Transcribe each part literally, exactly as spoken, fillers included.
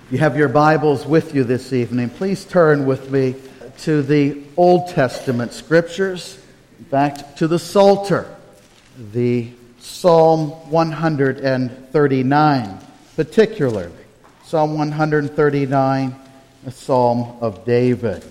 You have your Bibles with you this evening. Please turn with me to the Old Testament Scriptures. In fact, to the Psalter, the Psalm one thirty-nine, particularly. Psalm one thirty-nine, a Psalm of David.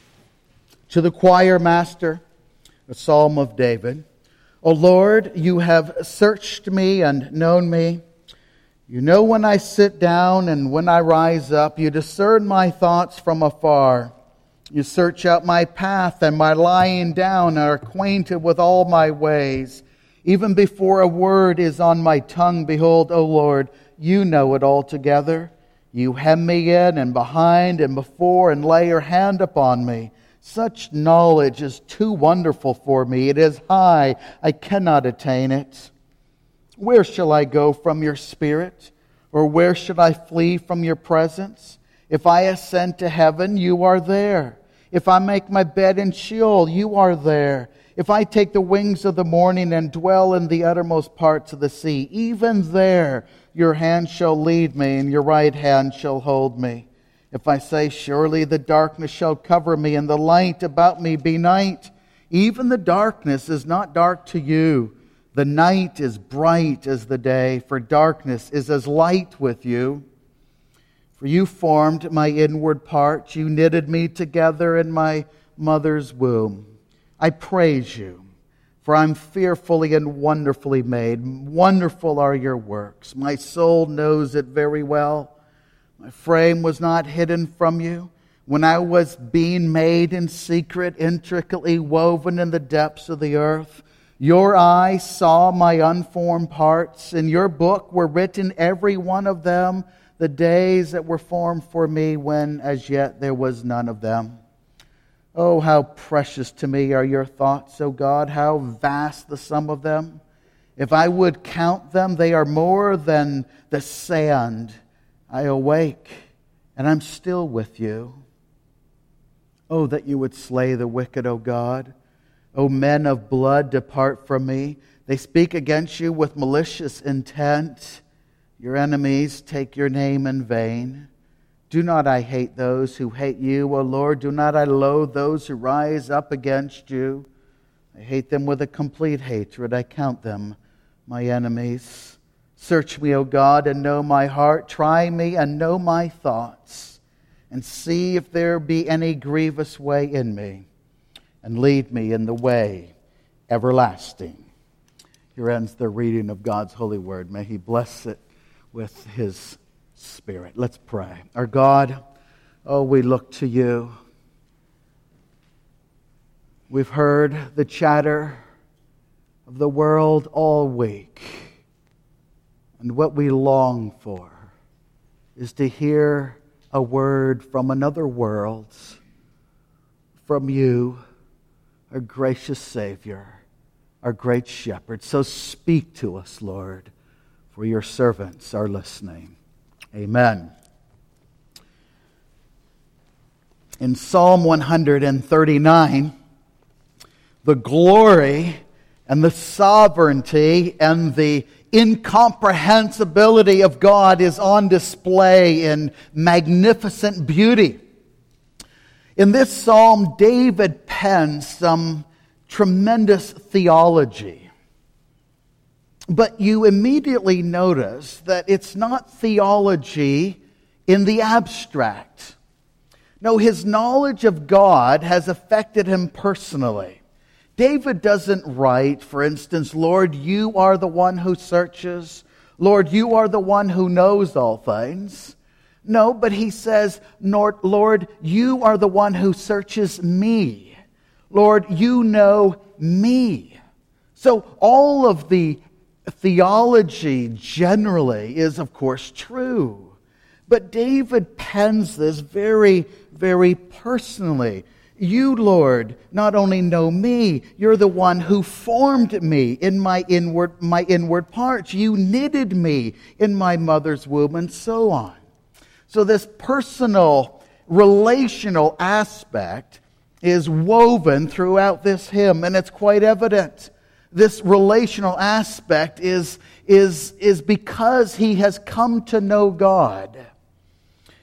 To the choir master, a Psalm of David. O Lord, you have searched me and known me. You know when I sit down and when I rise up. You discern my thoughts from afar. You search out my path and my lying down and are acquainted with all my ways. Even before a word is on my tongue, behold, O Lord, you know it altogether. You hem me in and behind and before and lay your hand upon me. Such knowledge is too wonderful for me. It is high. I cannot attain it. Where shall I go from your spirit? Or where should I flee from your presence? If I ascend to heaven, you are there. If I make my bed in Sheol, you are there. If I take the wings of the morning and dwell in the uttermost parts of the sea, even there your hand shall lead me and your right hand shall hold me. If I say, surely the darkness shall cover me and the light about me be night, even the darkness is not dark to you. The night is bright as the day, for darkness is as light with you. For you formed my inward parts, you knitted me together in my mother's womb. I praise you, for I'm fearfully and wonderfully made. Wonderful are your works. My soul knows it very well. My frame was not hidden from you when I was being made in secret, intricately woven in the depths of the earth. Your eye saw my unformed parts. In your book were written, every one of them, the days that were formed for me, when as yet there was none of them. Oh, how precious to me are your thoughts, O God, how vast the sum of them. If I would count them, they are more than the sand. I awake, and I'm still with you. Oh, that you would slay the wicked, O God. O men of blood, depart from me. They speak against you with malicious intent. Your enemies take your name in vain. Do not I hate those who hate you, O Lord? Do not I loathe those who rise up against you? I hate them with a complete hatred. I count them my enemies. Search me, O God, and know my heart. Try me and know my thoughts. And see if there be any grievous way in me. And lead me in the way everlasting. Here ends the reading of God's holy word. May He bless it with His Spirit. Let's pray. Our God, oh, we look to you. We've heard the chatter of the world all week. And what we long for is to hear a word from another world, from you, our gracious Savior, our great Shepherd. So speak to us, Lord, for your servants are listening. Amen. In Psalm one thirty-nine, the glory and the sovereignty and the incomprehensibility of God is on display in magnificent beauty. In this psalm, David pens some tremendous theology. But you immediately notice that it's not theology in the abstract. No, his knowledge of God has affected him personally. David doesn't write, for instance, Lord, you are the one who searches. Lord, you are the one who knows all things. No, but he says, Lord, you are the one who searches me. Lord, you know me. So all of the theology generally is, of course, true. But David pens this very, very personally. You, Lord, not only know me, you're the one who formed me in my inward, my inward parts. You knitted me in my mother's womb, and so on. So this personal, relational aspect is woven throughout this hymn, and it's quite evident. This relational aspect is, is, is because he has come to know God.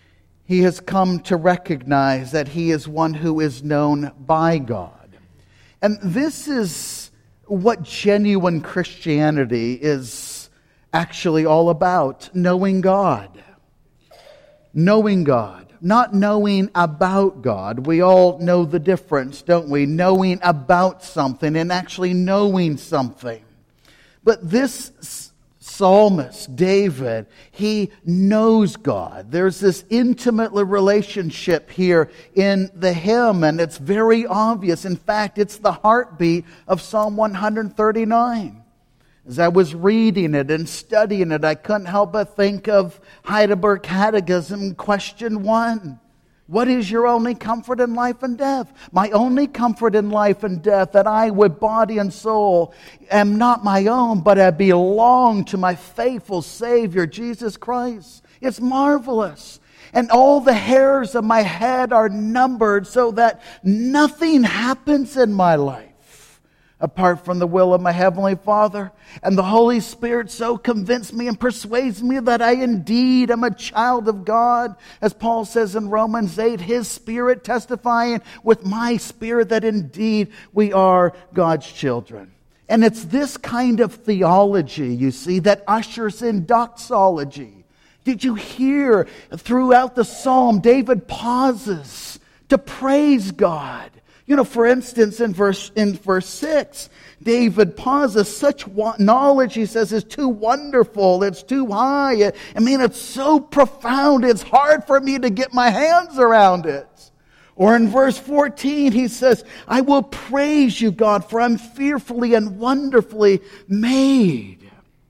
He has come to recognize that he is one who is known by God. And this is what genuine Christianity is actually all about, knowing God. Knowing God, not knowing about God. We all know the difference, don't we? Knowing about something and actually knowing something. But this psalmist, David, he knows God. There's this intimate relationship here in the hymn, and it's very obvious. In fact, it's the heartbeat of Psalm one thirty-nine. As I was reading it and studying it, I couldn't help but think of Heidelberg Catechism, question one. What is your only comfort in life and death? My only comfort in life and death, that I with body and soul am not my own, but I belong to my faithful Savior, Jesus Christ. It's marvelous. And all the hairs of my head are numbered so that nothing happens in my life apart from the will of my Heavenly Father. And the Holy Spirit so convinced me and persuades me that I indeed am a child of God. As Paul says in Romans eight, His Spirit testifying with my spirit that indeed we are God's children. And it's this kind of theology, you see, that ushers in doxology. Did you hear throughout the psalm, David pauses to praise God? You know, for instance, in verse in verse six, David pauses. Such knowledge, he says, is too wonderful. It's too high. I mean, it's so profound. It's hard for me to get my hands around it. Or in verse fourteen, he says, I will praise you, God, for I'm fearfully and wonderfully made.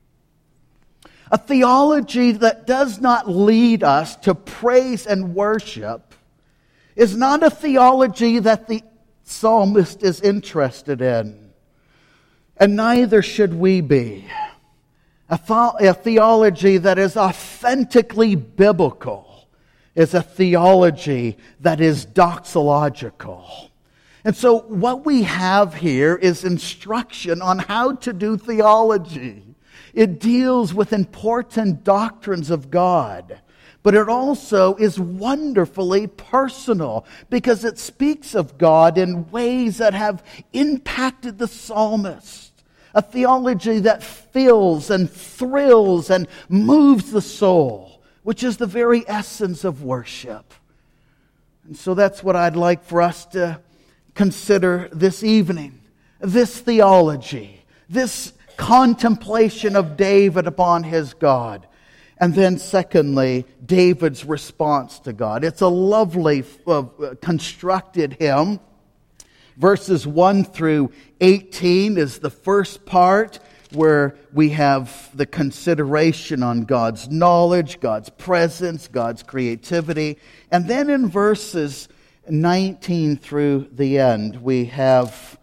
A theology that does not lead us to praise and worship is not a theology that the psalmist is interested in. And neither should we be. A, th- a theology that is authentically biblical is a theology that is doxological. And so what we have here is instruction on how to do theology. It deals with important doctrines of God. But it also is wonderfully personal because it speaks of God in ways that have impacted the psalmist. A theology that fills and thrills and moves the soul, which is the very essence of worship. And so that's what I'd like for us to consider this evening. This theology, this contemplation of David upon his God. And then secondly, David's response to God. It's a lovely uh, constructed hymn. Verses one through eighteen is the first part where we have the consideration on God's knowledge, God's presence, God's creativity. And then in verses nineteen through the end, we have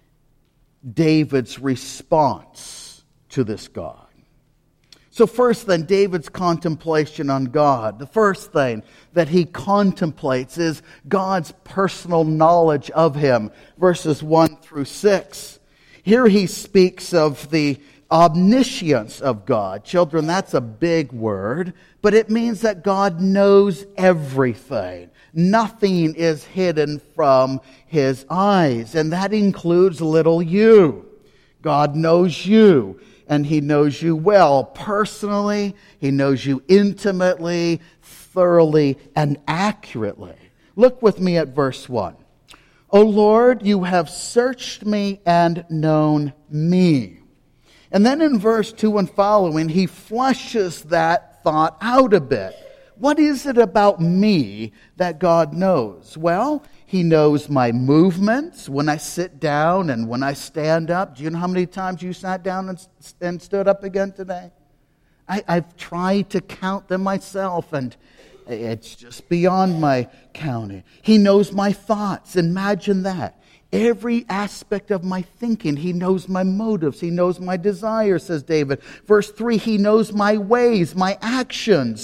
David's response to this God. So first then, David's contemplation on God. The first thing that he contemplates is God's personal knowledge of him. Verses one through six. Here he speaks of the omniscience of God. Children, that's a big word, but it means that God knows everything. Nothing is hidden from his eyes, and that includes little you. God knows you. And he knows you well, personally. He knows you intimately, thoroughly, and accurately. Look with me at verse one. O Lord, you have searched me and known me. And then in verse two and following, he fleshes that thought out a bit. What is it about me that God knows? Well, He knows my movements when I sit down and when I stand up. Do you know how many times you sat down and, and stood up again today? I, I've tried to count them myself, and it's just beyond my counting. He knows my thoughts. Imagine that. Every aspect of my thinking. He knows my motives. He knows my desires, says David. Verse three, He knows my ways, my actions.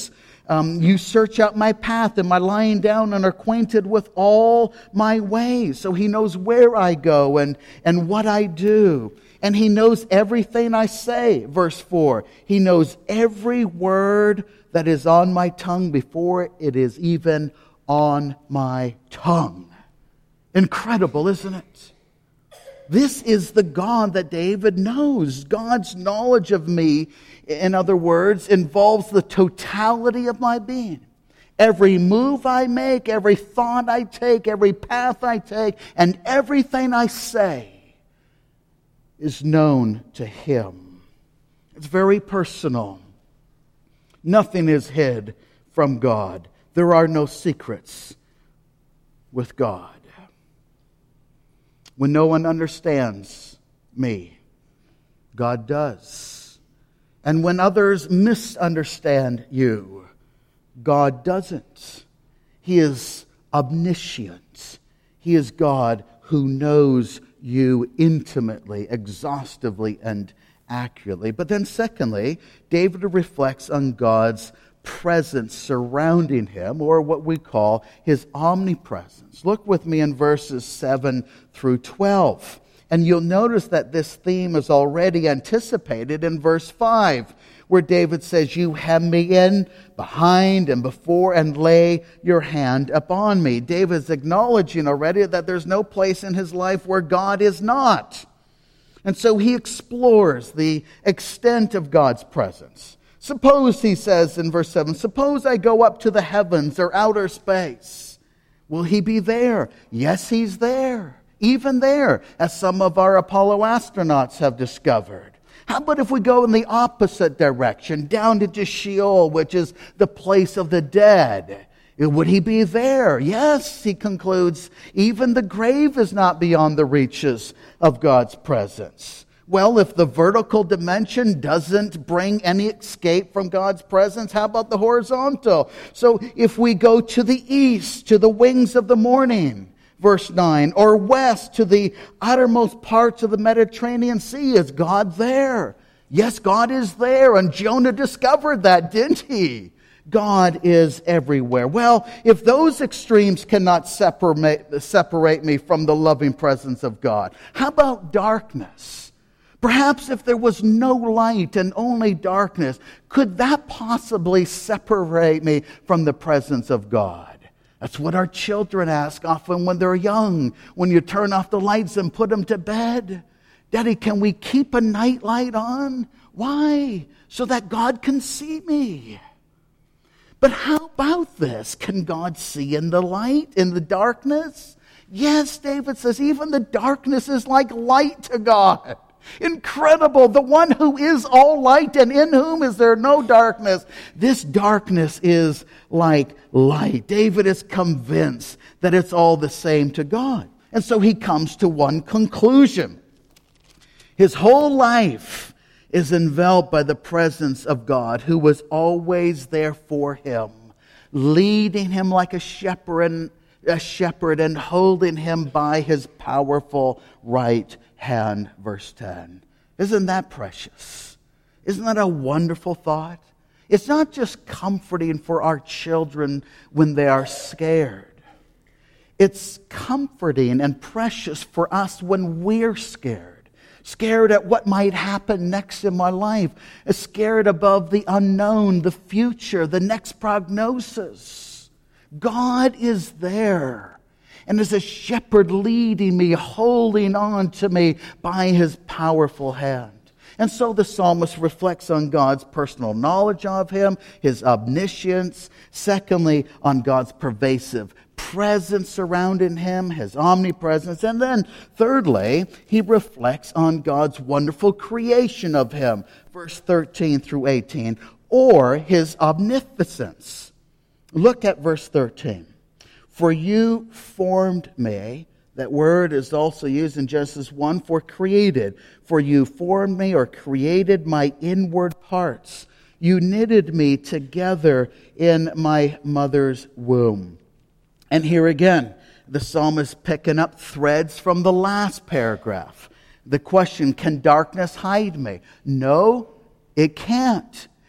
Um, you search out my path and my lying down and are acquainted with all my ways. So he knows where I go and, and what I do. And he knows everything I say. Verse four, he knows every word that is on my tongue before it is even on my tongue. Incredible, isn't it? This is the God that David knows. God's knowledge of me, in other words, involves the totality of my being. Every move I make, every thought I take, every path I take, and everything I say is known to him. It's very personal. Nothing is hid from God. There are no secrets with God. When no one understands me, God does. And when others misunderstand you, God doesn't. He is omniscient. He is God who knows you intimately, exhaustively, and accurately. But then secondly, David reflects on God's presence surrounding him, or what we call his omnipresence. Look with me in verses seven through twelve. And you'll notice that this theme is already anticipated in verse five, where David says, you hem me in behind and before and lay your hand upon me. David's acknowledging already that there's no place in his life where God is not. And so he explores the extent of God's presence. Suppose, he says in verse seven, suppose I go up to the heavens or outer space. Will he be there? Yes, he's there. Even there, as some of our Apollo astronauts have discovered. How about if we go in the opposite direction, down into Sheol, which is the place of the dead? Would he be there? Yes, he concludes, even the grave is not beyond the reaches of God's presence. Well, if the vertical dimension doesn't bring any escape from God's presence, how about the horizontal? So if we go to the east, to the wings of the morning, verse nine, or west to the uttermost parts of the Mediterranean Sea, is God there? Yes, God is there, and Jonah discovered that, didn't he? God is everywhere. Well, if those extremes cannot separate, separate me from the loving presence of God, how about darkness? Perhaps if there was no light and only darkness, could that possibly separate me from the presence of God? That's what our children ask often when they're young, when you turn off the lights and put them to bed. Daddy, can we keep a night light on? Why? So that God can see me. But how about this? Can God see in the light, in the darkness? Yes, David says, even the darkness is like light to God. Incredible. The one who is all light and in whom is there no darkness. This darkness is like light. David is convinced that it's all the same to God. And so he comes to one conclusion. His whole life is enveloped by the presence of God, who was always there for him, leading him like a shepherd, a shepherd and holding him by his powerful right hand, verse ten. Isn't that precious? Isn't that a wonderful thought? It's not just comforting for our children when they are scared. It's comforting and precious for us when we're scared. Scared at what might happen next in my life. Scared above the unknown, the future, the next prognosis. God is there. And as a shepherd leading me, holding on to me by his powerful hand. And so the psalmist reflects on God's personal knowledge of him, his omniscience. Secondly, on God's pervasive presence surrounding him, his omnipresence. And then thirdly, he reflects on God's wonderful creation of him. Verse thirteen through eighteen. Or his omnipotence. Look at verse thirteen. For you formed me. That word is also used in Genesis one for created. For you formed me or created my inward parts. You knitted me together in my mother's womb. And here again, the psalmist picking up threads from the last paragraph. The question, can darkness hide me? No, it can't.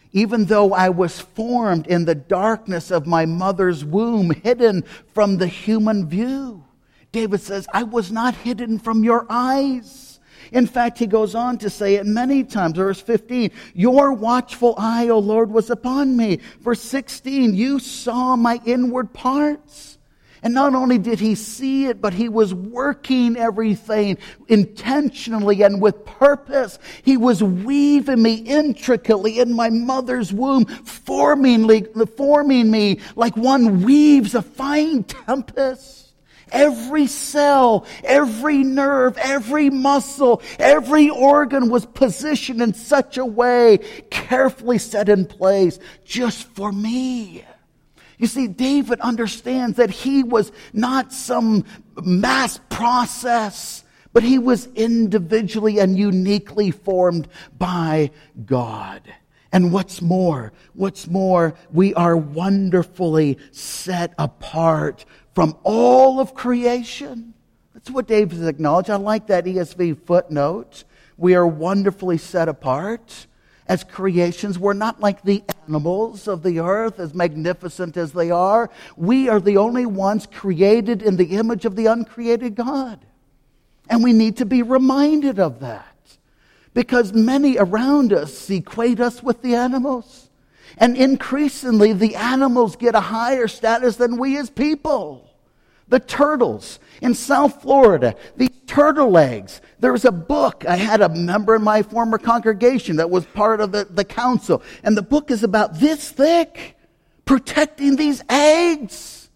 even though I was formed in the darkness of my mother's womb, hidden from the human view. David says, I was not hidden from your eyes. In fact, he goes on to say it many times. Verse fifteen, your watchful eye, O Lord, was upon me. Verse sixteen, you saw my inward parts. And not only did he see it, but he was working everything intentionally and with purpose. He was weaving me intricately in my mother's womb, forming me, forming me like one weaves a fine tempest. Every cell, every nerve, every muscle, every organ was positioned in such a way, carefully set in place just for me. You see, David understands that he was not some mass process, but he was individually and uniquely formed by God. And what's more, what's more, we are wonderfully set apart from all of creation. That's what David has acknowledged. I like that E S V footnote. We are wonderfully set apart. As creations, we're not like the animals of the earth, as magnificent as they are. We are the only ones created in the image of the uncreated God. And we need to be reminded of that. Because many around us equate us with the animals. And increasingly, the animals get a higher status than we as people. The turtles in South Florida, these turtle eggs. There was a book. I had a member in my former congregation that was part of the, the council. And the book is about this thick, protecting these eggs.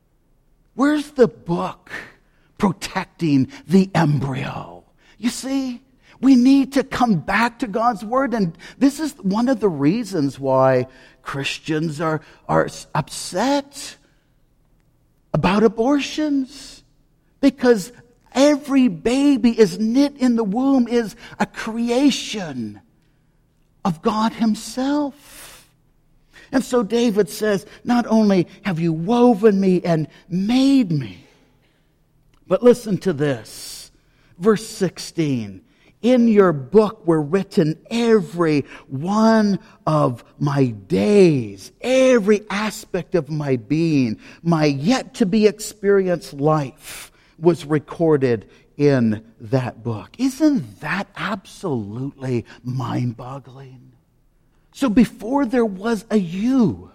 Where's the book protecting the embryo? You see, we need to come back to God's Word. And this is one of the reasons why Christians are, are upset about abortions. Because every baby is knit in the womb is a creation of God Himself. And so David says, not only have you woven me and made me, but listen to this. Verse sixteen. In your book were written every one of my days, every aspect of my being, my yet to be experienced life was recorded in that book. Isn't that absolutely mind-boggling? So before there was a you,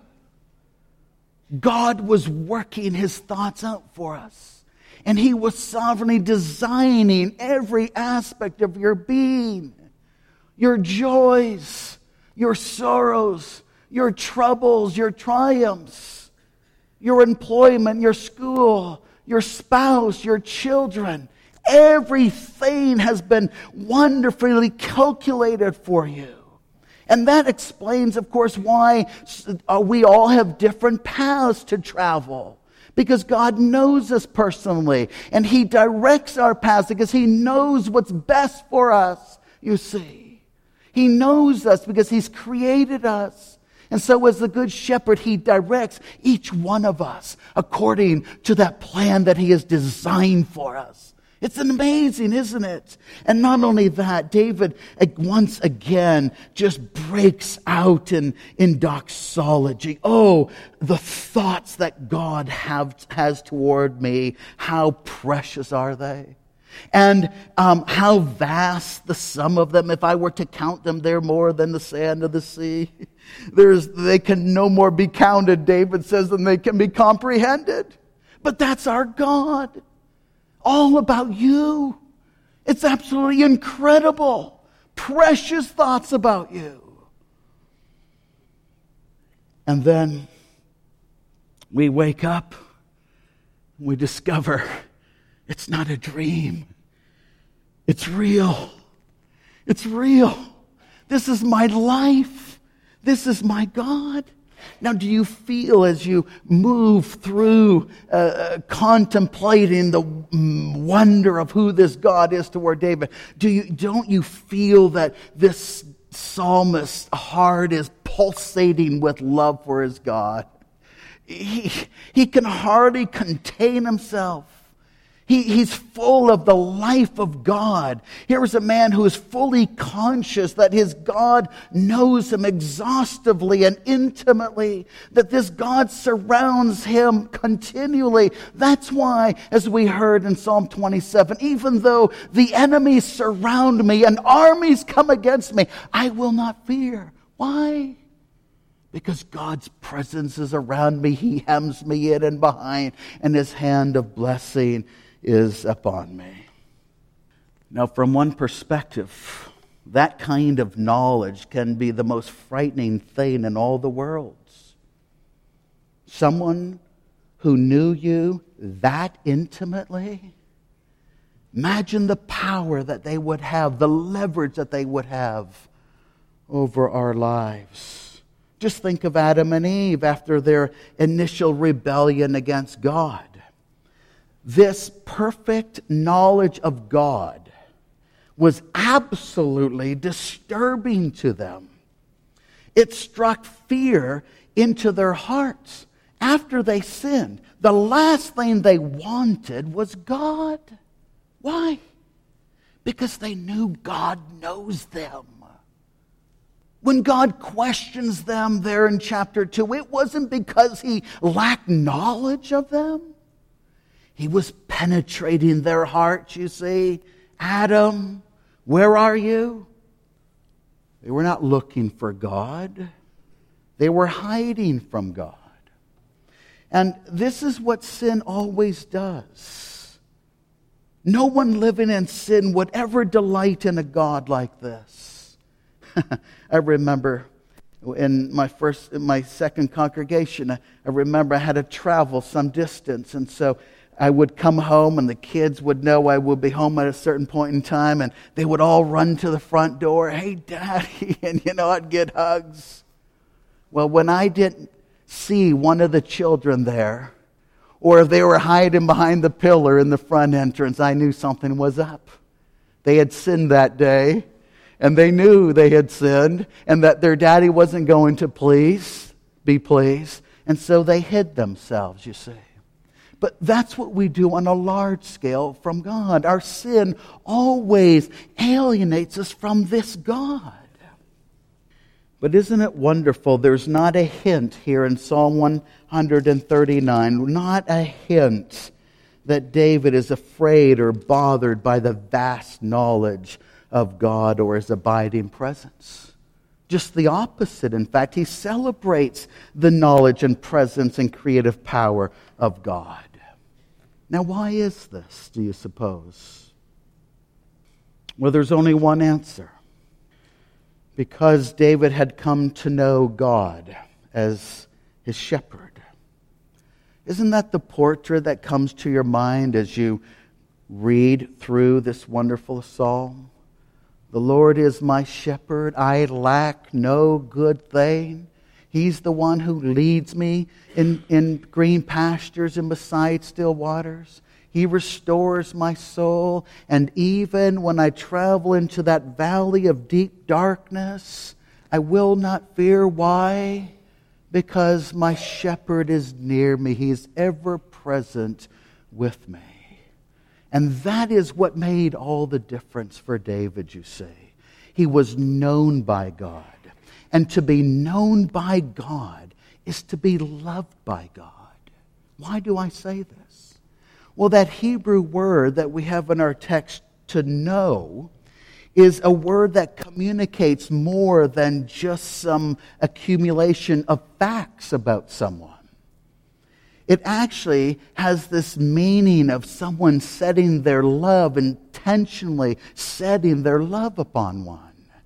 God was working His thoughts out for us. And He was sovereignly designing every aspect of your being. Your joys, your sorrows, your troubles, your triumphs, your employment, your school, your spouse, your children. Everything has been wonderfully calculated for you. And that explains, of course, why we all have different paths to travel. Because God knows us personally. And He directs our paths because He knows what's best for us, you see. He knows us because He's created us. And so as the Good Shepherd, He directs each one of us according to that plan that He has designed for us. It's amazing, isn't it? And not only that, David once again just breaks out in, in doxology. Oh, the thoughts that God have, has toward me, how precious are they? And um, how vast the sum of them. If I were to count them, they're more than the sand of the sea. There's, they can no more be counted, David says, than they can be comprehended. But that's our God. All about you. It's absolutely incredible. Precious thoughts about you. And then we wake up. We discover it's not a dream. It's real. It's real. This is my life. This is my God. Now, do you feel as you move through uh, contemplating the wonder of who this God is toward David, do you, don't you feel that this psalmist's heart is pulsating with love for his God? He, he can hardly contain himself. He, he's full of the life of God. Here is a man who is fully conscious that his God knows him exhaustively and intimately, that this God surrounds him continually. That's why, as we heard in Psalm twenty-seven, even though the enemies surround me and armies come against me, I will not fear. Why? Because God's presence is around me. He hems me in and behind, and his hand of blessing is upon me. Now, from one perspective, that kind of knowledge can be the most frightening thing in all the worlds. Someone who knew you that intimately, imagine the power that they would have, the leverage that they would have over our lives. Just think of Adam and Eve after their initial rebellion against God. This perfect knowledge of God was absolutely disturbing to them. It struck fear into their hearts. After they sinned, the last thing they wanted was God. Why? Because they knew God knows them. When God questions them there in chapter two, it wasn't because he lacked knowledge of them. He was penetrating their hearts, you see. Adam, where are you? They were not looking for God. They were hiding from God. And this is what sin always does. No one living in sin would ever delight in a God like this. I remember in my first, in my second congregation, I remember I had to travel some distance, and so I would come home and the kids would know I would be home at a certain point in time, and they would all run to the front door, "Hey, Daddy," and you know, I'd get hugs. Well, when I didn't see one of the children there, or if they were hiding behind the pillar in the front entrance, I knew something was up. They had sinned that day, and they knew they had sinned, and that their daddy wasn't going to please, be pleased, and so they hid themselves, you see. But that's what we do on a large scale from God. Our sin always alienates us from this God. But isn't it wonderful? There's not a hint here in Psalm one thirty-nine, not a hint that David is afraid or bothered by the vast knowledge of God or his abiding presence. Just the opposite. In fact, he celebrates the knowledge and presence and creative power of God. Now, why is this, do you suppose? Well, there's only one answer. Because David had come to know God as his shepherd. Isn't that the portrait that comes to your mind as you read through this wonderful psalm? The Lord is my shepherd, I lack no good thing. He's the one who leads me in, in green pastures and beside still waters. He restores my soul. And even when I travel into that valley of deep darkness, I will not fear. Why? Because my shepherd is near me. He is ever present with me. And that is what made all the difference for David, you see. He was known by God. And to be known by God is to be loved by God. Why do I say this? Well, that Hebrew word that we have in our text, to know, is a word that communicates more than just some accumulation of facts about someone. It actually has this meaning of someone setting their love, intentionally setting their love upon one.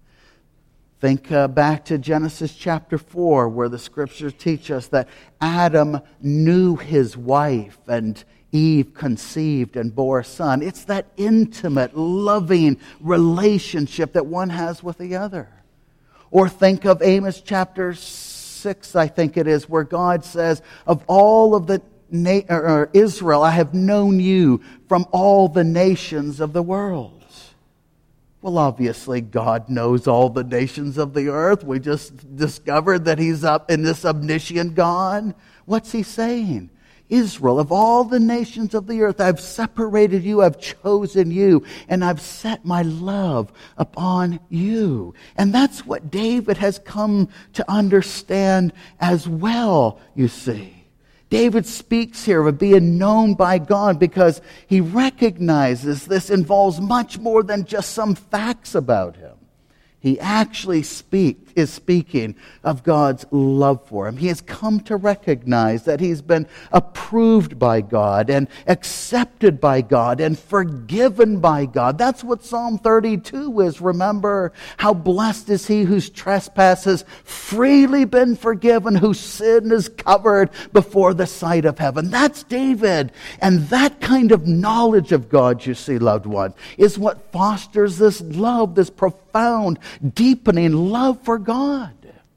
Think uh, back to Genesis chapter four, where the scriptures teach us that Adam knew his wife and Eve conceived and bore a son. It's that intimate, loving relationship that one has with the other. Or think of Amos chapter six, I think it is, where God says, of all of the na- or Israel, I have known you from all the nations of the world. Well, obviously, God knows all the nations of the earth. We just discovered that He's up in this omniscient God. What's He saying? Israel, of all the nations of the earth, I've separated you, I've chosen you, and I've set my love upon you. And that's what David has come to understand as well, you see. David speaks here of being known by God because he recognizes this involves much more than just some facts about him. He actually speak, is speaking of God's love for him. He has come to recognize that he's been approved by God and accepted by God and forgiven by God. That's what Psalm thirty-two is. Remember, how blessed is he whose trespass has freely been forgiven, whose sin is covered before the sight of heaven. That's David. And that kind of knowledge of God, you see, loved ones, is what fosters this love, this profound, deepening love for God.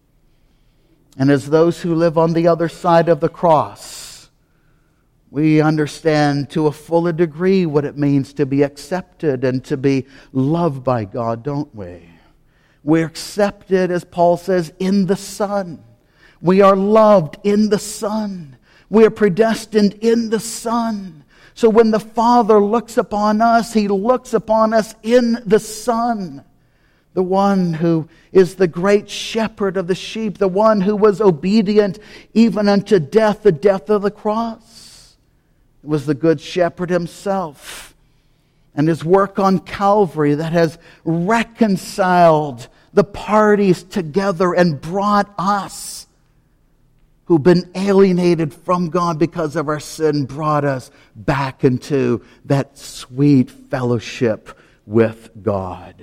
And as those who live on the other side of the cross, we understand to a fuller degree what it means to be accepted and to be loved by God, don't we? We're accepted, as Paul says, in the Son. We are loved in the Son. We are predestined in the Son. So when the Father looks upon us, He looks upon us in the Son. The one who is the great shepherd of the sheep, the one who was obedient even unto death, the death of the cross. It was the good shepherd himself and his work on Calvary that has reconciled the parties together and brought us who've been alienated from God because of our sin, brought us back into that sweet fellowship with God.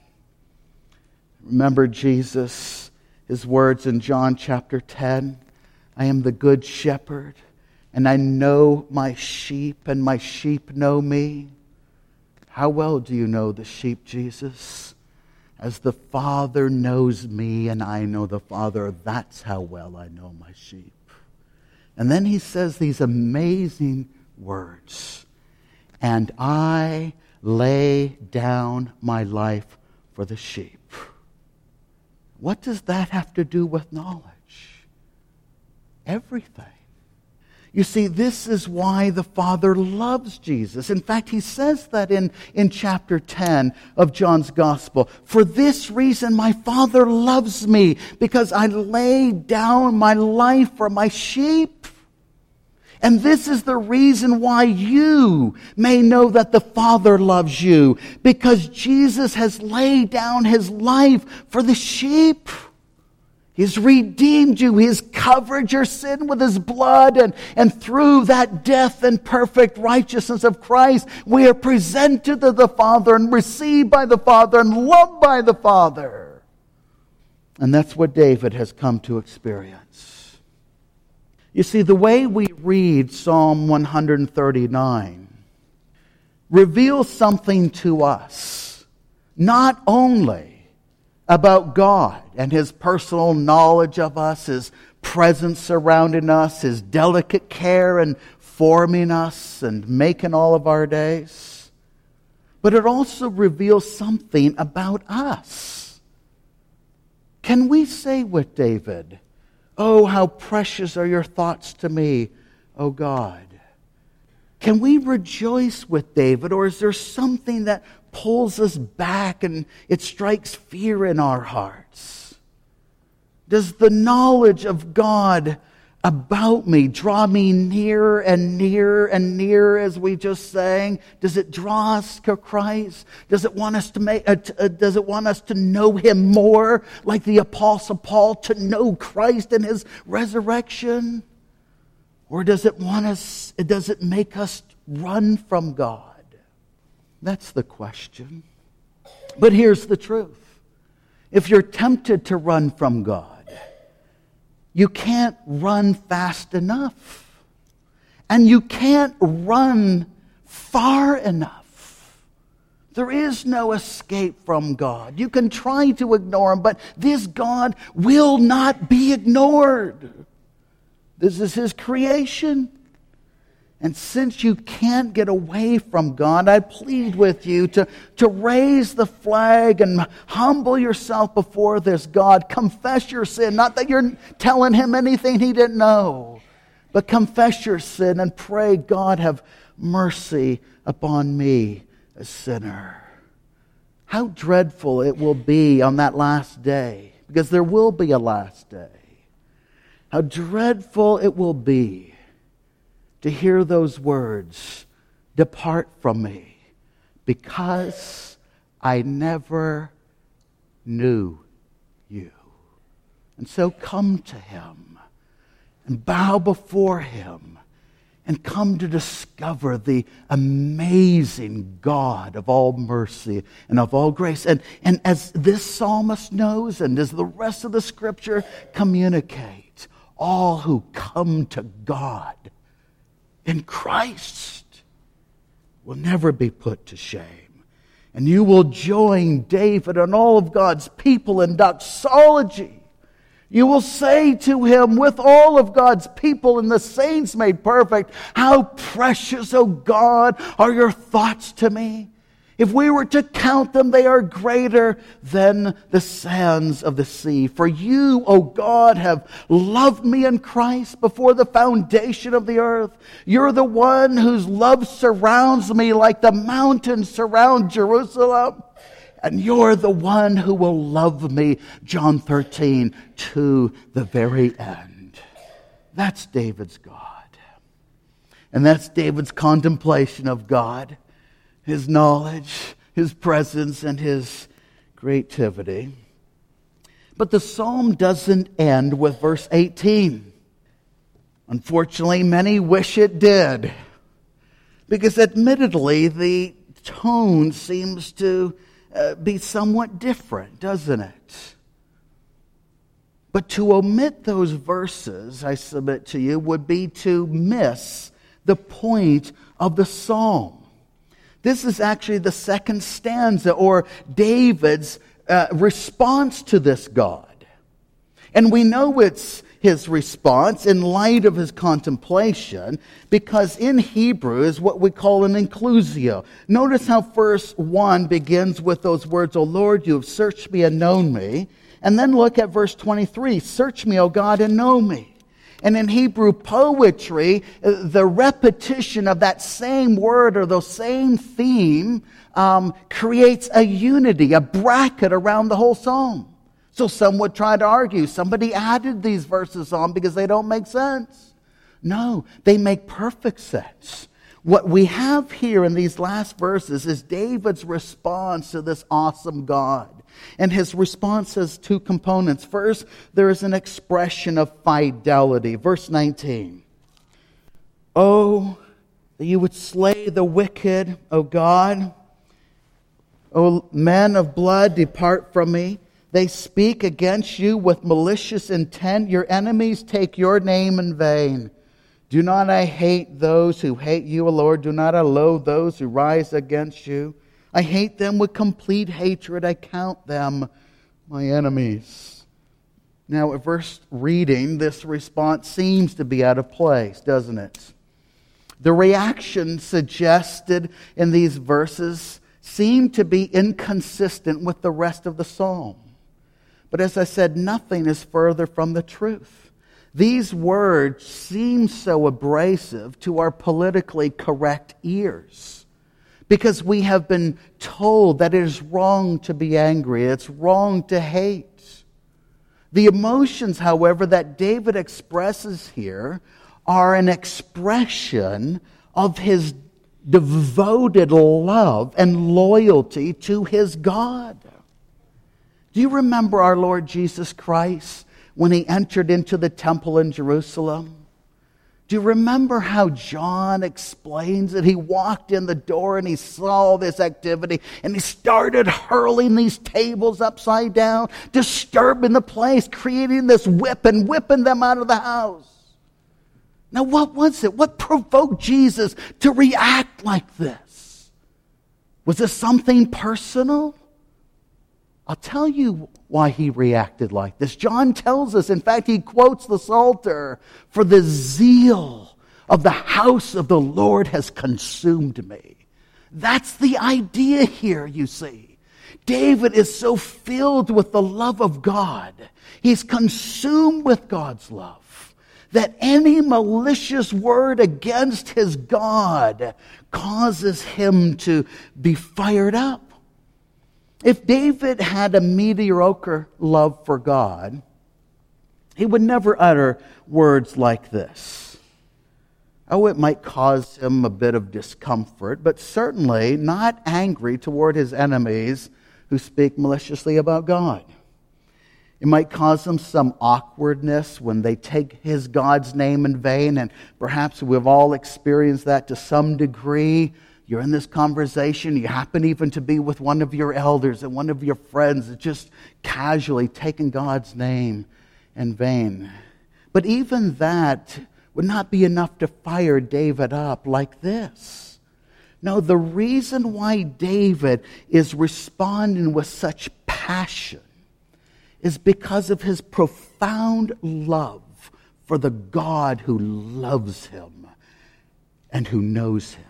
Remember Jesus, His words in John chapter ten. I am the good shepherd, and I know my sheep, and my sheep know me. How well do you know the sheep, Jesus? As the Father knows me, and I know the Father, that's how well I know my sheep. And then He says these amazing words. And I lay down my life for the sheep. What does that have to do with knowledge? Everything. You see, this is why the Father loves Jesus. In fact, He says that in, in chapter ten of John's Gospel. For this reason, my Father loves me, because I lay down my life for my sheep. And this is the reason why you may know that the Father loves you, because Jesus has laid down His life for the sheep. He's redeemed you. He has covered your sin with His blood. And, and through that death and perfect righteousness of Christ, we are presented to the Father and received by the Father and loved by the Father. And that's what David has come to experience. You see, the way we read Psalm one thirty-nine reveals something to us, not only about God and His personal knowledge of us, His presence surrounding us, His delicate care in forming us and making all of our days, but it also reveals something about us. Can we say with David, "Oh, how precious are your thoughts to me, O God"? Can we rejoice with David, or is there something that pulls us back and it strikes fear in our hearts? Does the knowledge of God about me draw me nearer and nearer and nearer, as we just sang? Does it draw us to Christ? Does it want us to make? Uh, to, uh, does it want us to know Him more, like the Apostle Paul, to know Christ and His resurrection? Or does it want us? Does it make us run from God? That's the question. But here's the truth: if you're tempted to run from God, you can't run fast enough. And you can't run far enough. There is no escape from God. You can try to ignore Him, but this God will not be ignored. This is His creation. And since you can't get away from God, I plead with you to, to raise the flag and humble yourself before this God. Confess your sin. Not that you're telling Him anything He didn't know, but confess your sin and pray, God, have mercy upon me, a sinner. How dreadful it will be on that last day, because there will be a last day. How dreadful it will be to hear those words, depart from me, because I never knew you. And so come to Him and bow before Him and come to discover the amazing God of all mercy and of all grace. And, and as this psalmist knows, and as the rest of the Scripture communicate, all who come to God in Christ will never be put to shame. And you will join David and all of God's people in doxology. You will say to Him with all of God's people and the saints made perfect, how precious, O God, are your thoughts to me. If we were to count them, they are greater than the sands of the sea. For you, O God, have loved me in Christ before the foundation of the earth. You're the one whose love surrounds me like the mountains surround Jerusalem. And you're the one who will love me, John thirteen, to the very end. That's David's God. And that's David's contemplation of God, His knowledge, His presence, and His creativity. But the psalm doesn't end with verse eighteen. Unfortunately, many wish it did. Because admittedly, the tone seems to Uh, be somewhat different, doesn't it? But to omit those verses, I submit to you, would be to miss the point of the psalm. This is actually the second stanza, or David's uh, response to this God. And we know it's his response in light of his contemplation, because in Hebrew is what we call an inclusio. Notice how verse one begins with those words, O Lord, you have searched me and known me. And then look at verse twenty-three, search me, O God, and know me. And in Hebrew poetry, the repetition of that same word or the same theme um, creates a unity, a bracket around the whole psalm. So some would try to argue, somebody added these verses on because they don't make sense. No, they make perfect sense. What we have here in these last verses is David's response to this awesome God. And his response has two components. First, there is an expression of fidelity. Verse nineteen. Oh, that you would slay the wicked, O God. O men of blood, depart from me. They speak against you with malicious intent. Your enemies take your name in vain. Do not I hate those who hate you, O Lord? Do not I loathe those who rise against you? I hate them with complete hatred. I count them my enemies. Now, at first reading, this response seems to be out of place, doesn't it? The reaction suggested in these verses seem to be inconsistent with the rest of the psalm. But as I said, nothing is further from the truth. These words seem so abrasive to our politically correct ears because we have been told that it is wrong to be angry, it's wrong to hate. The emotions, however, that David expresses here are an expression of his devoted love and loyalty to his God. Do you remember our Lord Jesus Christ when He entered into the temple in Jerusalem? Do you remember how John explains it? He walked in the door and he saw this activity and he started hurling these tables upside down, disturbing the place, creating this whip and whipping them out of the house. Now what was it? What provoked Jesus to react like this? Was this something personal? I'll tell you why he reacted like this. John tells us, in fact, he quotes the Psalter, for the zeal of the house of the Lord has consumed me. That's the idea here, you see. David is so filled with the love of God. He's consumed with God's love that any malicious word against his God causes him to be fired up. If David had a mediocre love for God, he would never utter words like this. Oh, it might cause him a bit of discomfort, but certainly not angry toward his enemies who speak maliciously about God. It might cause them some awkwardness when they take his God's name in vain, and perhaps we've all experienced that to some degree. You're in this conversation, you happen even to be with one of your elders and one of your friends that's just casually taking God's name in vain. But even that would not be enough to fire David up like this. No, the reason why David is responding with such passion is because of his profound love for the God who loves him and who knows him.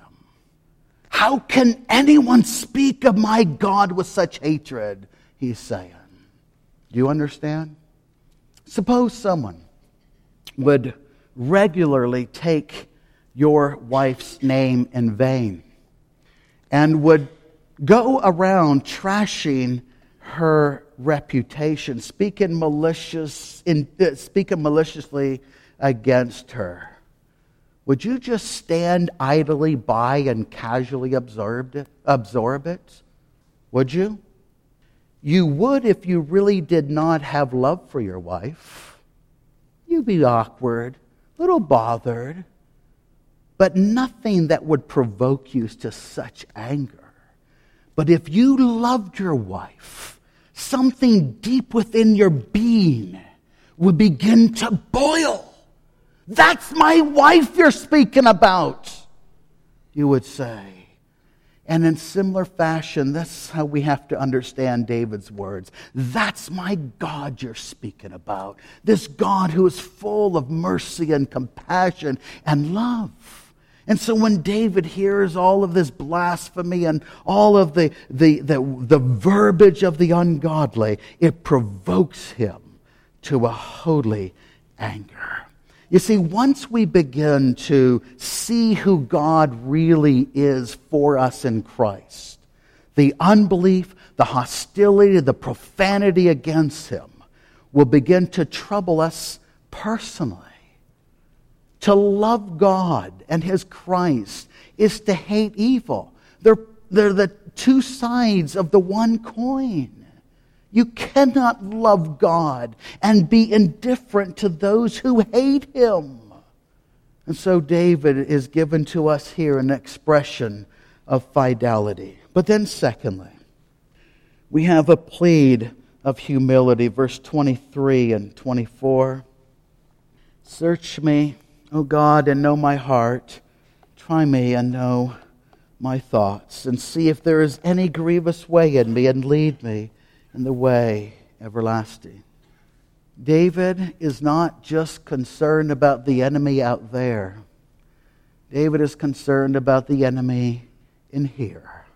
How can anyone speak of my God with such hatred? He's saying. Do you understand? Suppose someone would regularly take your wife's name in vain and would go around trashing her reputation, speaking malicious, in, uh, speaking maliciously against her. Would you just stand idly by and casually absorb it? Absorb it? Would you? You would if you really did not have love for your wife. You'd be awkward, a little bothered, but nothing that would provoke you to such anger. But if you loved your wife, something deep within your being would begin to boil. That's my wife you're speaking about, you would say. And in similar fashion, that's how we have to understand David's words. That's my God you're speaking about. This God who is full of mercy and compassion and love. And so when David hears all of this blasphemy and all of the, the, the, the verbiage of the ungodly, it provokes him to a holy anger. You see, once we begin to see who God really is for us in Christ, the unbelief, the hostility, the profanity against him will begin to trouble us personally. To love God and his Christ is to hate evil. They're, they're the two sides of the one coin. You cannot love God and be indifferent to those who hate him. And so David is given to us here an expression of fidelity. But then secondly, we have a plead of humility. Verse twenty-three and twenty-four. Search me, O God, and know my heart. Try me and know my thoughts, and see if there is any grievous way in me, and lead me in the way everlasting. David is not just concerned about the enemy out there. David is concerned about the enemy in here.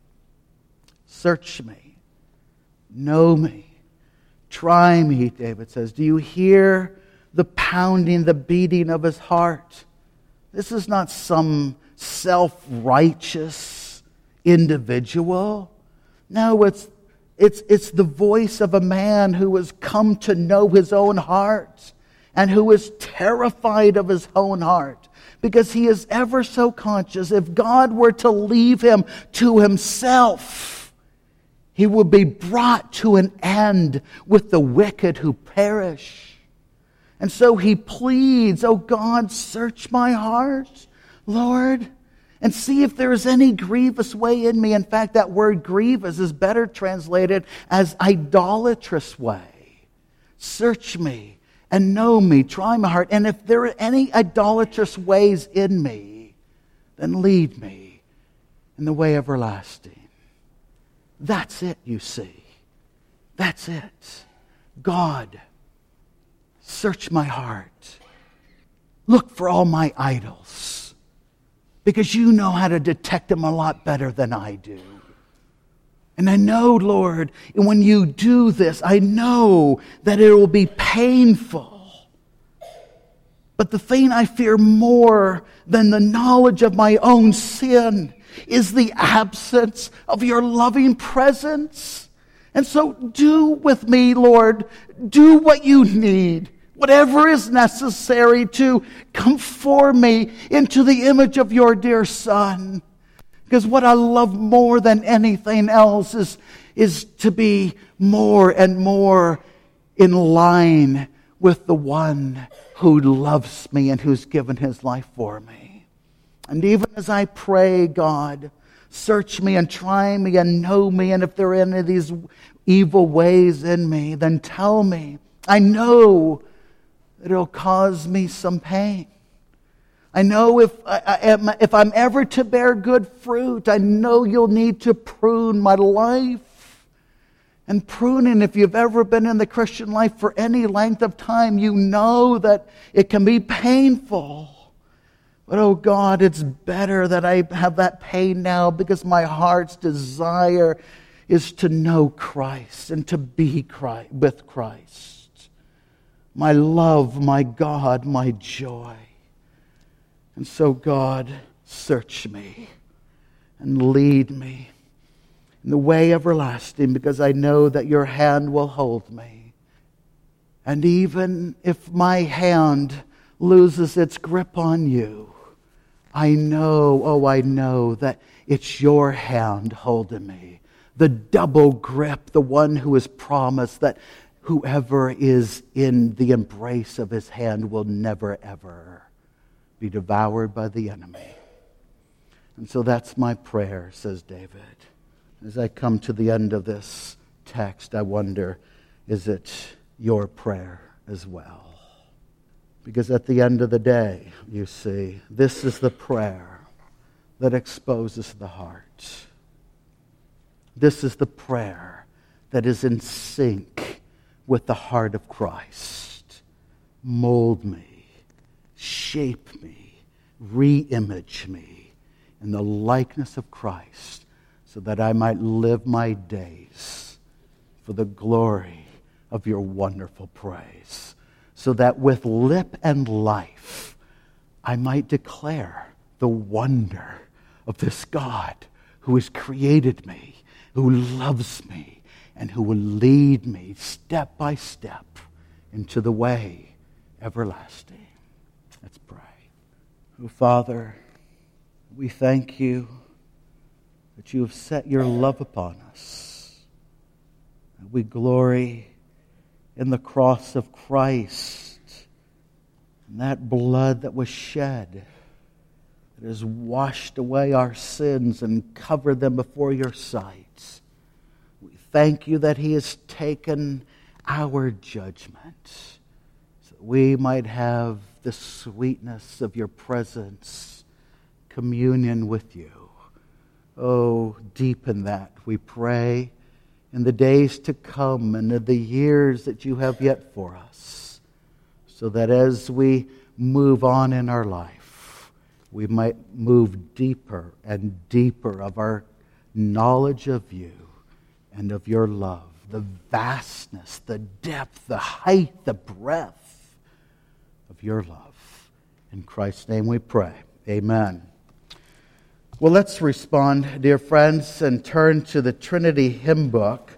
Search me. Know me. Try me, David says. Do you hear the pounding, the beating of his heart? This is not some self-righteous individual. No, it's It's, it's the voice of a man who has come to know his own heart and who is terrified of his own heart because he is ever so conscious if God were to leave him to himself, he would be brought to an end with the wicked who perish. And so he pleads, "Oh God, search my heart, Lord, and see if there is any grievous way in me." In fact, that word grievous is better translated as idolatrous way. Search me and know me, try my heart. And if there are any idolatrous ways in me, then lead me in the way everlasting. That's it, you see. That's it. God, search my heart. Look for all my idols, because you know how to detect them a lot better than I do. And I know, Lord, when you do this, I know that it will be painful. But the thing I fear more than the knowledge of my own sin is the absence of your loving presence. And so do with me, Lord, do what you need, whatever is necessary to conform me into the image of your dear Son. Because what I love more than anything else is, is to be more and more in line with the one who loves me and who's given his life for me. And even as I pray, God, search me and try me and know me, and if there are any of these evil ways in me, then tell me. I know that it'll cause me some pain. I know if, I, I am, if I'm ever to bear good fruit, I know you'll need to prune my life. And pruning, if you've ever been in the Christian life for any length of time, you know that it can be painful. But oh God, it's better that I have that pain now, because my heart's desire is to know Christ and to be Christ, with Christ. My love, my God, my joy. And so God, search me and lead me in the way everlasting, because I know that your hand will hold me. And even if my hand loses its grip on you, I know, oh, I know that it's your hand holding me. The double grip, the one who has promised that whoever is in the embrace of his hand will never, ever be devoured by the enemy. And so that's my prayer, says David. As I come to the end of this text, I wonder, is it your prayer as well? Because at the end of the day, you see, this is the prayer that exposes the heart. This is the prayer that is in sync with the heart of Christ. Mold me, shape me, re-image me in the likeness of Christ, so that I might live my days for the glory of your wonderful praise. So that with lip and life, I might declare the wonder of this God who has created me, who loves me, and who will lead me step by step into the way everlasting. Let's pray. Oh, Father, we thank you that you have set your love upon us. We glory in the cross of Christ, and that blood that was shed, that has washed away our sins and covered them before your sight. We thank you that he has taken our judgment, so that we might have the sweetness of your presence, communion with you. Oh, deepen that, we pray, in the days to come and in the years that you have yet for us, so that as we move on in our life, we might move deeper and deeper of our knowledge of you and of your love, the vastness, the depth, the height, the breadth of your love. In Christ's name we pray. Amen. Well, let's respond, dear friends, and turn to the Trinity hymn book.